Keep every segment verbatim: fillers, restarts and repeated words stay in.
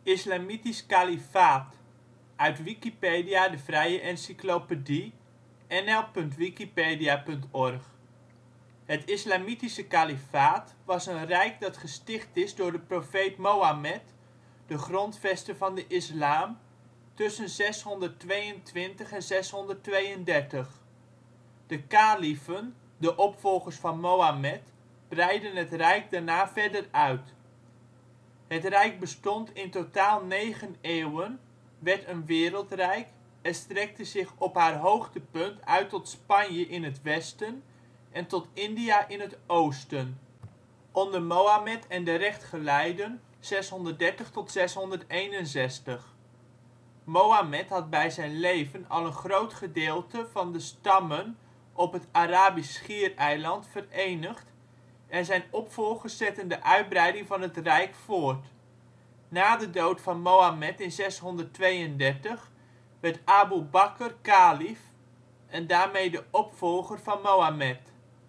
Islamitisch Kalifaat, uit Wikipedia, de vrije encyclopedie. N L punt wikipedia punt org. Het Islamitische Kalifaat was een rijk dat gesticht is door de profeet Mohammed, de grondvester van de islam, tussen zeshonderdtweeëntwintig en zeshonderdtweeëndertig. De kaliefen, de opvolgers van Mohammed, breidden het rijk daarna verder uit. Het rijk bestond in totaal negen eeuwen, werd een wereldrijk en strekte zich op haar hoogtepunt uit tot Spanje in het westen en tot India in het oosten. Onder Mohammed en de rechtgeleiden zeshonderddertig tot zeshonderdeenenzestig. Mohammed had bij zijn leven al een groot gedeelte van de stammen op het Arabisch Schiereiland verenigd en zijn opvolgers zetten de uitbreiding van het rijk voort. Na de dood van Mohammed in zeshonderdtweeëndertig werd Aboe Bakr kalief en daarmee de opvolger van Mohammed.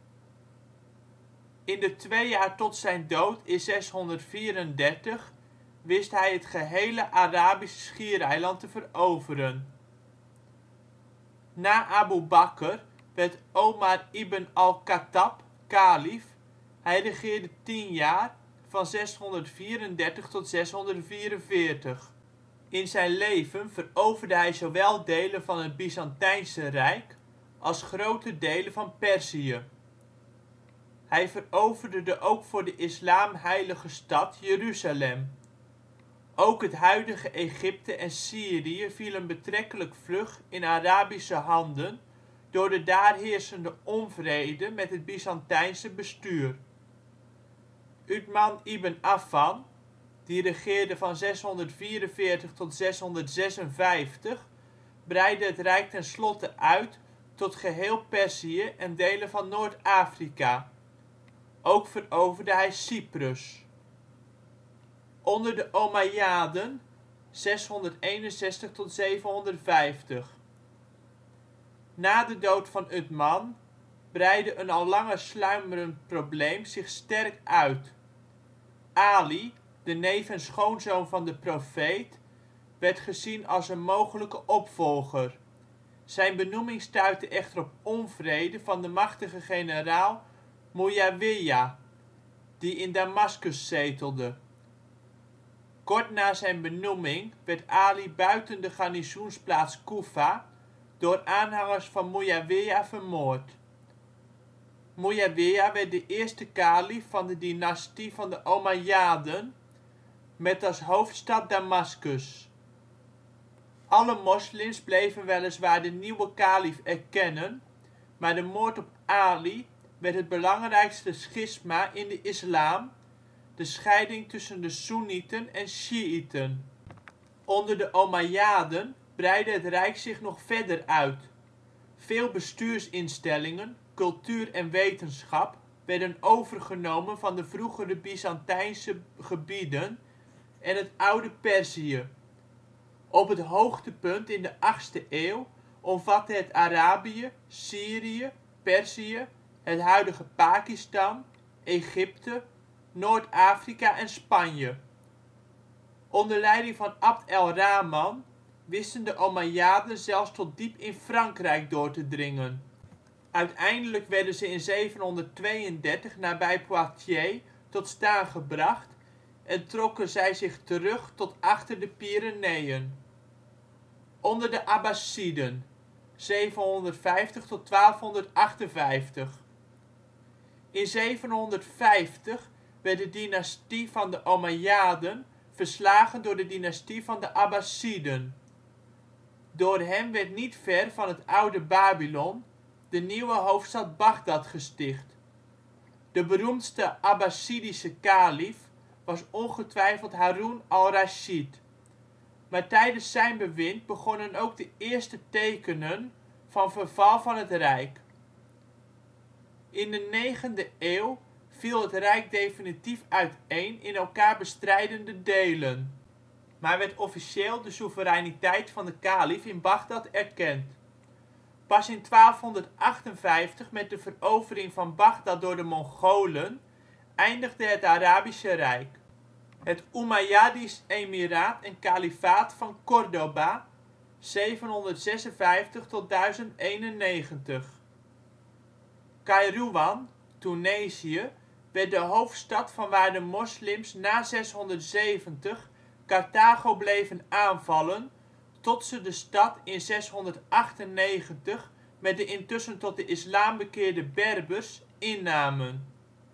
In de twee jaar tot zijn dood in zeshonderdvierendertig wist hij het gehele Arabische Schiereiland te veroveren. Na Aboe Bakr werd Omar ibn al-Khattab kalief. Hij regeerde tien jaar, van zeshonderdvierendertig tot zeshonderdvierenveertig. In zijn leven veroverde hij zowel delen van het Byzantijnse Rijk als grote delen van Perzië. Hij veroverde de ook voor de islam heilige stad Jeruzalem. Ook het huidige Egypte en Syrië vielen betrekkelijk vlug in Arabische handen door de daar heersende onvrede met het Byzantijnse bestuur. Uthman ibn Affan, die regeerde van zeshonderdvierenveertig tot zeshonderdzesenvijftig, breidde het rijk tenslotte uit tot geheel Perzië en delen van Noord-Afrika. Ook veroverde hij Cyprus. Onder de Omajjaden (zeshonderdeenenzestig tot zevenhonderdvijftig). Na de dood van Uthman breidde een al langer sluimerend probleem zich sterk uit. Ali, de neef en schoonzoon van de profeet, werd gezien als een mogelijke opvolger. Zijn benoeming stuitte echter op onvrede van de machtige generaal Muawiyya, die in Damascus zetelde. Kort na zijn benoeming werd Ali buiten de garnizoensplaats Koefa door aanhangers van Muawiyya vermoord. Muawiyya werd de eerste kalief van de dynastie van de Omajjaden, met als hoofdstad Damascus. Alle moslims bleven weliswaar de nieuwe kalief erkennen, maar de moord op Ali werd het belangrijkste schisma in de islam, de scheiding tussen de soennieten en sjiieten. Onder de Omajjaden breidde het rijk zich nog verder uit. Veel bestuursinstellingen, cultuur en wetenschap werden overgenomen van de vroegere Byzantijnse gebieden en het oude Perzië. Op het hoogtepunt in de achtste eeuw omvatte het Arabië, Syrië, Perzië, het huidige Pakistan, Egypte, Noord-Afrika en Spanje. Onder leiding van Abd el-Rahman wisten de Omajjaden zelfs tot diep in Frankrijk door te dringen. Uiteindelijk werden ze in zevenhonderdtweeëndertig nabij Poitiers tot staan gebracht en trokken zij zich terug tot achter de Pyreneeën. Onder de Abbasiden (zevenhonderdvijftig tot twaalfhonderdachtenvijftig). In zevenhonderdvijftig werd de dynastie van de Omajjaden verslagen door de dynastie van de Abbasiden. Door hen werd niet ver van het oude Babylon de nieuwe hoofdstad Bagdad gesticht. De beroemdste Abassidische kalief was ongetwijfeld Haroen al-Rashid. Maar tijdens zijn bewind begonnen ook de eerste tekenen van verval van het rijk. In de negende eeuw viel het rijk definitief uiteen in elkaar bestrijdende delen, maar werd officieel de soevereiniteit van de kalief in Bagdad erkend. Pas in twaalfhonderdachtenvijftig met de verovering van Bagdad door de Mongolen eindigde het Arabische Rijk. Het Oemajjadisch Emiraat en Kalifaat van Córdoba (zevenhonderdzesenvijftig tot duizend eenennegentig). Kairouan (Tunesië) werd de hoofdstad vanwaar de moslims na zeshonderdzeventig Carthago bleven aanvallen tot ze de stad in zeshonderdachtennegentig met de intussen tot de islam bekeerde Berbers innamen.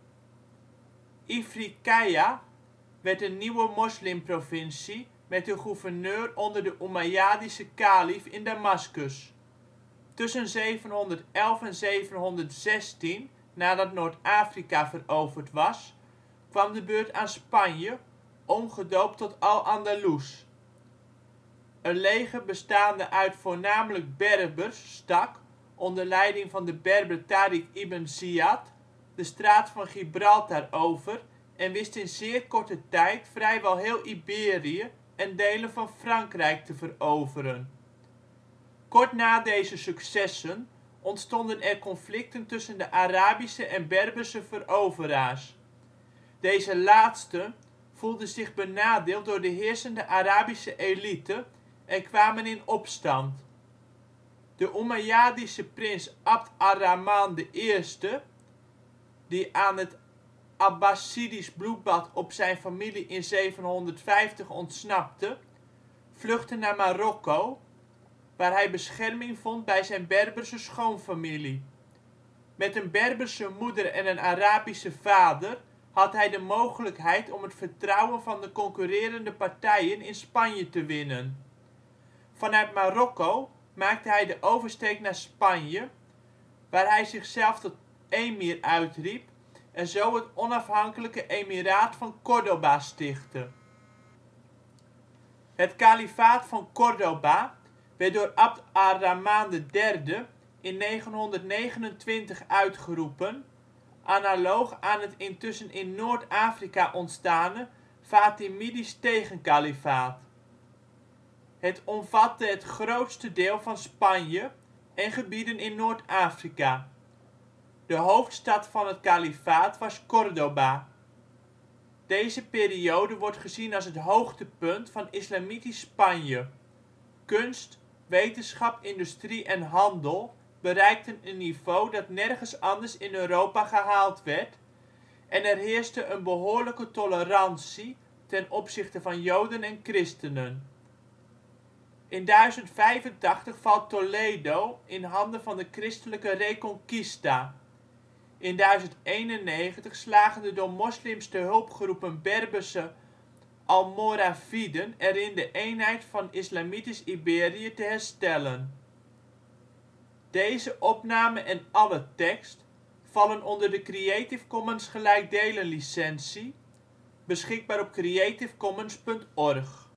Ifriqiya werd een nieuwe moslimprovincie met een gouverneur onder de Oemajjadische kalief in Damascus. Tussen zevenhonderdelf en zevenhonderdzestien, nadat Noord-Afrika veroverd was, kwam de beurt aan Spanje, omgedoopt tot Al-Andalus. Een leger bestaande uit voornamelijk Berbers stak, onder leiding van de Berber Tariq ibn Zyad, de Straat van Gibraltar over en wist in zeer korte tijd vrijwel heel Iberië en delen van Frankrijk te veroveren. Kort na deze successen ontstonden er conflicten tussen de Arabische en Berberse veroveraars. Deze laatsten voelden zich benadeeld door de heersende Arabische elite en kwamen in opstand. De Oemajjadische prins Abd ar-Rahmaan I, die aan het Abbassidisch bloedbad op zijn familie in zevenhonderdvijftig ontsnapte, vluchtte naar Marokko, waar hij bescherming vond bij zijn Berberse schoonfamilie. Met een Berberse moeder en een Arabische vader had hij de mogelijkheid om het vertrouwen van de concurrerende partijen in Spanje te winnen. Vanuit Marokko maakte hij de oversteek naar Spanje, waar hij zichzelf tot emir uitriep en zo het onafhankelijke Emiraat van Córdoba stichtte. Het Kalifaat van Córdoba werd door Abd ar-Rahmaan I in negenhonderdnegenentwintig uitgeroepen, analoog aan het intussen in Noord-Afrika ontstane Fatimidisch tegenkalifaat. Het omvatte het grootste deel van Spanje en gebieden in Noord-Afrika. De hoofdstad van het kalifaat was Córdoba. Deze periode wordt gezien als het hoogtepunt van islamitisch Spanje. Kunst, wetenschap, industrie en handel bereikten een niveau dat nergens anders in Europa gehaald werd, en er heerste een behoorlijke tolerantie ten opzichte van Joden en christenen. In duizend vijfentachtig valt Toledo in handen van de christelijke Reconquista. In duizend eenennegentig slagen de door moslims te hulp geroepen Berberse Almoraviden erin de eenheid van islamitisch Iberië te herstellen. Plaatsen in de gemeente Barneveld Dorpen: Boerakker · De Wilp · Jonkersvaart · Lucaswolde · Maartensdijk · Westbroek Gehuchten: Achterveld · Achttienhoven · De Haar · Hamrik · De Jammer · Keuningswijk · De Linde ·' t Malijk · Trimunt · Willemstad · Zethuis Groningen: Steden en dorpen in Gelderland Nederland: Provincies · Gemeenten 51°